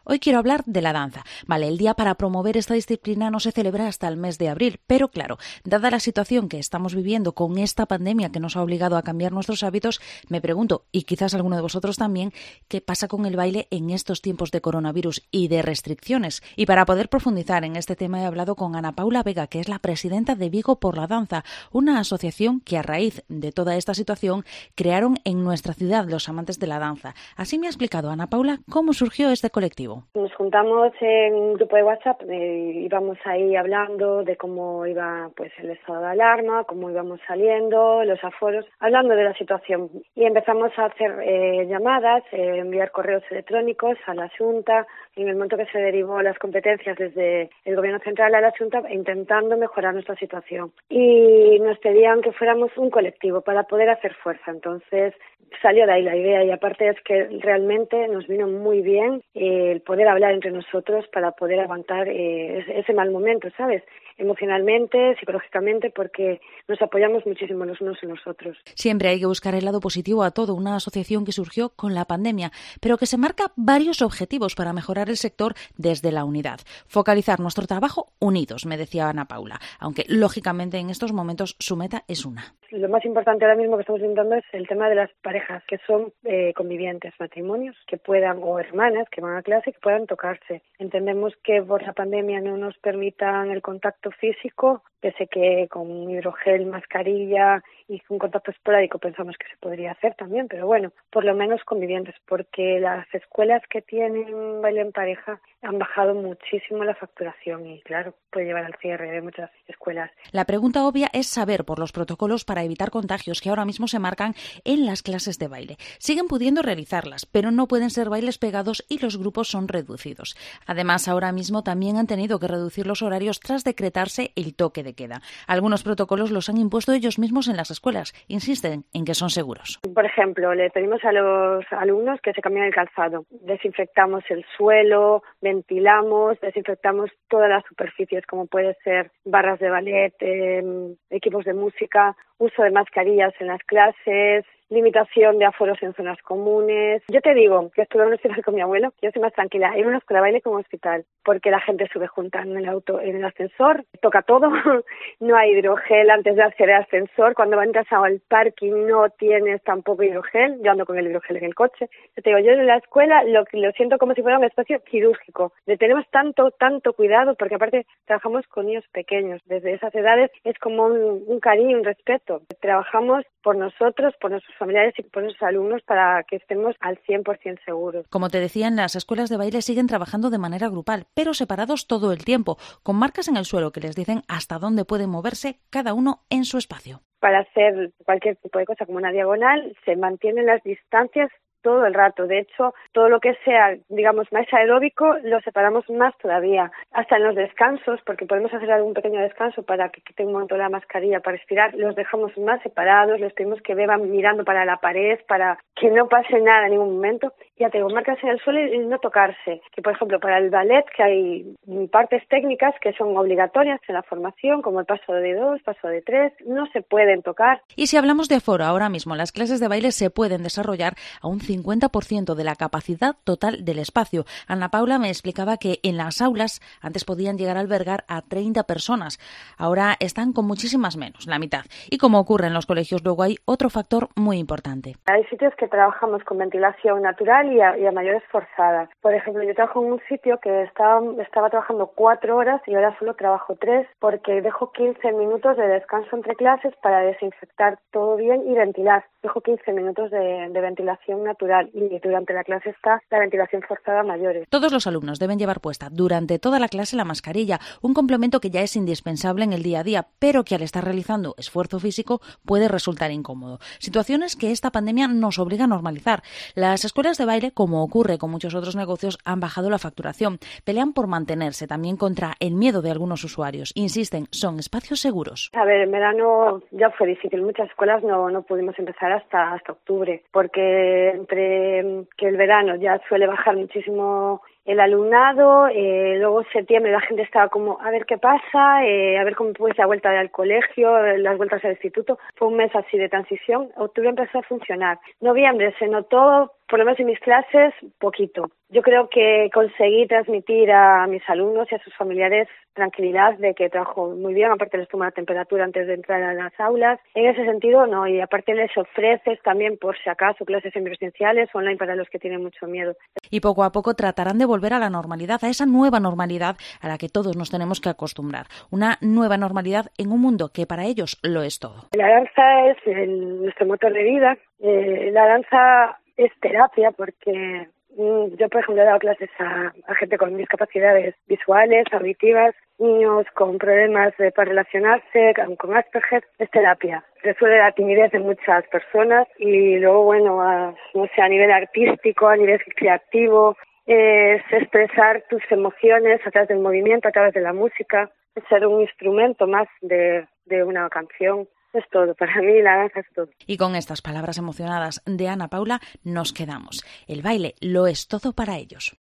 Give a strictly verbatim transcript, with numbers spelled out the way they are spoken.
Hoy quiero hablar de la danza. Vale, el día para promover esta disciplina no se celebra hasta el mes de abril, pero claro, dada la situación que estamos viviendo con esta pandemia que nos ha obligado a cambiar nuestros hábitos, me pregunto, y quizás alguno de vosotros también, ¿qué pasa con el baile en estos tiempos de coronavirus y de restricciones? Y para poder profundizar en este tema he hablado con Ana Paula Vega, que es la presidenta de Vigo por la Danza, una asociación que a raíz de toda esta situación crearon en nuestra ciudad los amantes de la danza. Así me ha explicado Ana Paula cómo surgió este colectivo. Nos juntamos en un grupo de WhatsApp, eh, íbamos ahí hablando de cómo iba pues el estado de alarma, cómo íbamos saliendo, los aforos, hablando de la situación. Y empezamos a hacer eh, llamadas, eh, enviar correos electrónicos a la Xunta, en el momento que se derivó las competencias desde el Gobierno Central a la Xunta, intentando mejorar nuestra situación. Y nos pedían que fuéramos un colectivo para poder hacer fuerza. Entonces salió de ahí la idea, y aparte es que realmente nos vino muy bien eh, el poder hablar entre nosotros para poder aguantar eh, ese mal momento, ¿sabes? Emocionalmente, psicológicamente, porque nos apoyamos muchísimo los unos en los otros. Siempre hay que buscar el lado positivo a todo, una asociación que surgió con la pandemia, pero que se marca varios objetivos para mejorar el sector desde la unidad. Focalizar nuestro trabajo unidos, me decía Ana Paula, aunque lógicamente en estos momentos su meta es una. Lo más importante ahora mismo que estamos intentando es el tema de las parejas que son eh, convivientes, matrimonios, que puedan, o hermanas que van a clase, que puedan tocarse. Entendemos que por la pandemia no nos permitan el contacto físico, pese que con hidrogel, mascarilla y un contacto esporádico pensamos que se podría hacer también, pero bueno, por lo menos convivientes, porque las escuelas que tienen baile en pareja han bajado muchísimo la facturación y claro, puede llevar al cierre de muchas escuelas. La pregunta obvia es saber por los protocolos para evitar contagios que ahora mismo se marcan en las clases de baile. Siguen pudiendo realizarlas, pero no pueden ser bailes pegados y los grupos son reducidos. Además, ahora mismo también han tenido que reducir los horarios tras decretarse el toque de queda. Algunos protocolos los han impuesto ellos mismos en las escuelas. Insisten en que son seguros. Por ejemplo, le pedimos a los alumnos que se cambien el calzado. Desinfectamos el suelo, ventilamos, desinfectamos todas las superficies, como puede ser barras de ballet, eh, equipos de música, uso de mascarillas en las clases, limitación de aforos en zonas comunes. Yo te digo que estuve en un hospital con mi abuelo, yo estoy más tranquila, hay una escuela de baile como hospital, porque la gente sube junta en el auto, en el ascensor, toca todo, no hay hidrogel antes de hacer el ascensor, cuando entras al parking no tienes tampoco hidrogel, yo ando con el hidrogel en el coche. Yo te digo, yo en la escuela lo, lo siento como si fuera un espacio quirúrgico, le tenemos tanto, tanto cuidado, porque aparte trabajamos con niños pequeños, desde esas edades es como un, un cariño, un respeto, trabajamos por nosotros, por nuestros familiares y por nuestros alumnos para que estemos al cien por ciento seguros. Como te decía, en las escuelas de baile siguen trabajando de manera grupal, pero separados todo el tiempo, con marcas en el suelo que les dicen hasta dónde pueden moverse cada uno en su espacio. Para hacer cualquier tipo de cosa como una diagonal, se mantienen las distancias todo el rato. De hecho, todo lo que sea, digamos, más aeróbico, lo separamos más todavía. Hasta en los descansos, porque podemos hacer algún pequeño descanso para que quiten un momento la mascarilla para respirar, los dejamos más separados, les pedimos que beban mirando para la pared, para que no pase nada en ningún momento. Ya te digo, marcas en el suelo y no tocarse. Que, por ejemplo, para el ballet, que hay partes técnicas que son obligatorias en la formación, como el paso de dos, paso de tres, no se pueden tocar. Y si hablamos de aforo, ahora mismo las clases de baile se pueden desarrollar a un cincuenta por ciento de la capacidad total del espacio. Ana Paula me explicaba que en las aulas antes podían llegar a albergar a treinta personas. Ahora están con muchísimas menos, la mitad. Y como ocurre en los colegios, luego hay otro factor muy importante. Hay sitios que trabajamos con ventilación natural y a, y a mayores forzadas. Por ejemplo, yo trabajo en un sitio que estaba, estaba trabajando cuatro horas y ahora solo trabajo tres porque dejo quince minutos de descanso entre clases para desinfectar todo bien y ventilar. Dejo quince minutos de, de ventilación natural y durante la clase está la ventilación forzada a mayores. Todos los alumnos deben llevar puesta durante toda la clase la mascarilla, un complemento que ya es indispensable en el día a día, pero que al estar realizando esfuerzo físico puede resultar incómodo. Situaciones que esta pandemia nos obliga a normalizar. Las escuelas de baile, como ocurre con muchos otros negocios, han bajado la facturación. Pelean por mantenerse también contra el miedo de algunos usuarios. Insisten, son espacios seguros. A ver, en verano ya fue difícil. Muchas escuelas no, no pudimos empezar hasta, hasta octubre, porque entre que el verano ya suele bajar muchísimo el alumnado, eh, luego en septiembre la gente estaba como a ver qué pasa, eh, a ver cómo puede la vuelta al colegio, las vueltas al instituto. Fue un mes así de transición. Octubre empezó a funcionar. Noviembre se notó, por lo menos en mis clases, poquito. Yo creo que conseguí transmitir a mis alumnos y a sus familiares tranquilidad de que trabajo muy bien, aparte les tomo la temperatura antes de entrar a las aulas. En ese sentido, no, y aparte les ofreces también, por si acaso, clases semipresenciales online para los que tienen mucho miedo. Y poco a poco tratarán de volver a la normalidad, a esa nueva normalidad a la que todos nos tenemos que acostumbrar. Una nueva normalidad en un mundo que para ellos lo es todo. La danza es el, nuestro motor de vida. Eh, la danza es terapia porque yo, por ejemplo, he dado clases a, a gente con discapacidades visuales, auditivas, niños con problemas de, para relacionarse, con, con Asperger. Es terapia. Resuelve la timidez de muchas personas y luego, bueno, a, no sé, a nivel artístico, a nivel creativo, es expresar tus emociones a través del movimiento, a través de la música, es ser un instrumento más de, de una canción. Es todo, para mí la danza es todo. Y con estas palabras emocionadas de Ana Paula nos quedamos. El baile lo es todo para ellos.